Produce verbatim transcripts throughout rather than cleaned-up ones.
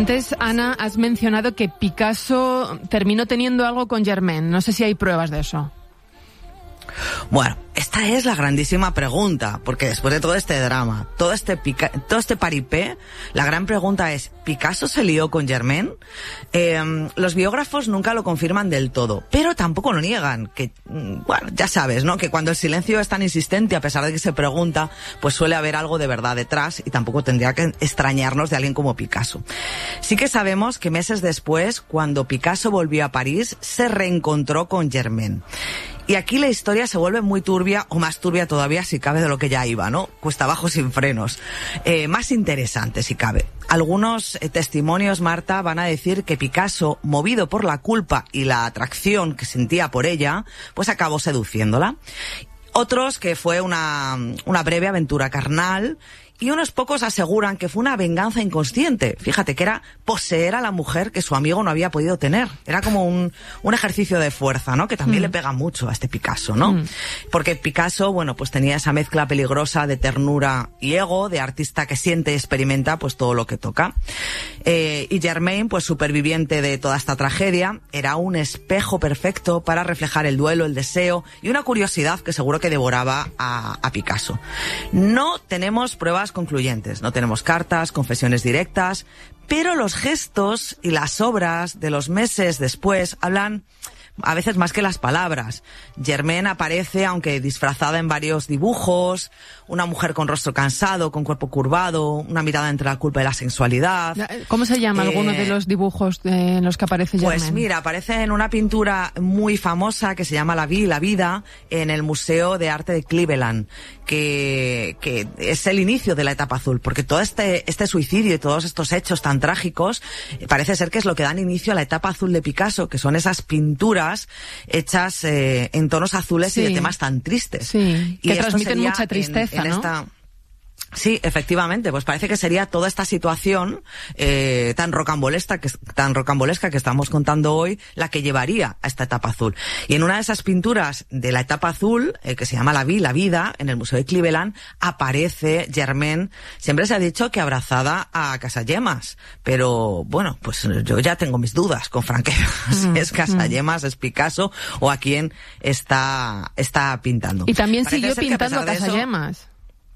Antes, Ana, has mencionado que Picasso terminó teniendo algo con Germaine. No sé si hay pruebas de eso. Bueno, esta es la grandísima pregunta, porque después de todo este drama, todo este pica, todo este paripé, la gran pregunta es, ¿Picasso se lió con Germaine? Eh, los biógrafos nunca lo confirman del todo, pero tampoco lo niegan, que, bueno, ya sabes, ¿no? Que cuando el silencio es tan insistente, a pesar de que se pregunta, pues suele haber algo de verdad detrás, y tampoco tendría que extrañarnos de alguien como Picasso. Sí que sabemos que meses después, cuando Picasso volvió a París, se reencontró con Germaine. Y aquí la historia se vuelve muy turbia, o más turbia todavía si cabe de lo que ya iba, ¿no? Cuesta abajo sin frenos. Eh, más interesante si cabe. Algunos eh, testimonios, Marta, van a decir que Picasso, movido por la culpa y la atracción que sentía por ella, pues acabó seduciéndola. Otros que fue una, una breve aventura carnal. Y unos pocos aseguran que fue una venganza inconsciente. Fíjate, que era poseer a la mujer que su amigo no había podido tener. Era como un, un ejercicio de fuerza, ¿no? Que también mm. le pega mucho a este Picasso, ¿no? Mm. Porque Picasso, bueno, pues tenía esa mezcla peligrosa de ternura y ego, de artista que siente y experimenta pues todo lo que toca. Eh, y Germaine, pues superviviente de toda esta tragedia, era un espejo perfecto para reflejar el duelo, el deseo y una curiosidad que seguro que devoraba a, a Picasso. No tenemos pruebas concluyentes, no tenemos cartas, confesiones directas, pero los gestos y las obras de los meses después hablan a veces más que las palabras. Germaine aparece, aunque disfrazada, en varios dibujos, una mujer con rostro cansado, con cuerpo curvado, una mirada entre la culpa y la sensualidad. ¿Cómo se llama eh, alguno de los dibujos de, en los que aparece Germaine? Pues mira, aparece en una pintura muy famosa que se llama La Vie, la Vida, en el Museo de Arte de Cleveland, que, que es el inicio de la etapa azul, porque todo este, este suicidio y todos estos hechos tan trágicos parece ser que es lo que dan inicio a la etapa azul de Picasso, que son esas pinturas hechas eh, en tonos azules sí. y de temas tan tristes. Sí, y que transmiten mucha tristeza, en, en ¿no? Esta... Sí, efectivamente, pues parece que sería toda esta situación eh, tan rocambolesca que tan rocambolesca que estamos contando hoy la que llevaría a esta etapa azul. Y en una de esas pinturas de la etapa azul, eh, que se llama La Vie, la Vida, en el Museo de Cleveland, aparece Germaine. Siempre se ha dicho que abrazada a Casagemas, pero bueno, pues yo ya tengo mis dudas, con franqueza, si es Casagemas, es Picasso o a quién está está pintando. Y también parece siguió pintando a Casagemas.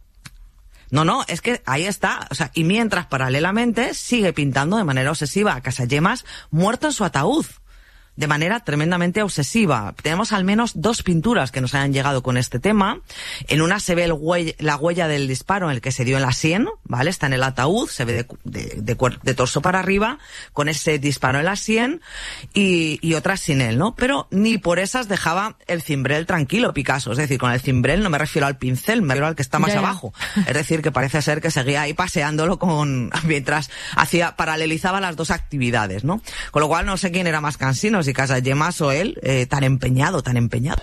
No, no, es que ahí está, o sea, y mientras paralelamente sigue pintando de manera obsesiva a Casagemas muerto en su ataúd, de manera tremendamente obsesiva. Tenemos al menos dos pinturas que nos han llegado con este tema. En una se ve el huella, la huella del disparo en el que se dio en la sien, ¿vale? Está en el ataúd, se ve de, de, de, de torso para arriba, con ese disparo en la sien, y, y otras sin él, ¿no? Pero ni por esas dejaba el cimbrel tranquilo Picasso. Es decir, con el cimbrel no me refiero al pincel, me refiero al que está más yeah. abajo. Es decir, que parece ser que seguía ahí paseándolo con, mientras hacía, paralelizaba las dos actividades, ¿no? Con lo cual no sé quién era más cansino, si Casagemas o él, eh, tan empeñado, tan empeñado.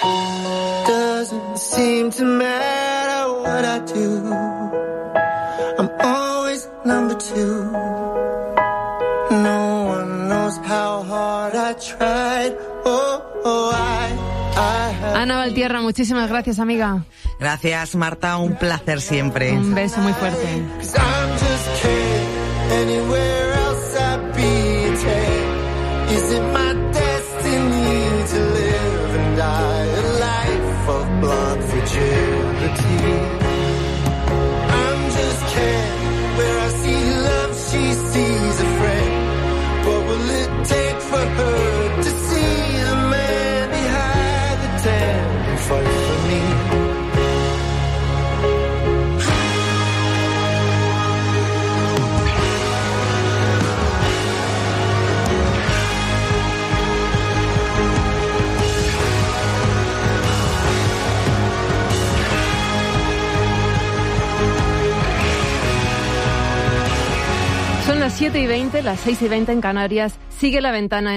Doesn't seem to matter what I do. I'm always number two. No one knows how hard I tried. Oh, oh, I, I have... Ana Valtierra, muchísimas gracias, amiga. Gracias, Marta, un placer siempre. Un beso muy fuerte. Is it my destiny to live and die a life of blood fragility? I'm just Ken, where I see love, she sees a friend. What will it take for her to see the man behind the tent and fight for me? Son las siete y veinte, las seis y veinte en Canarias. Sigue La Ventana.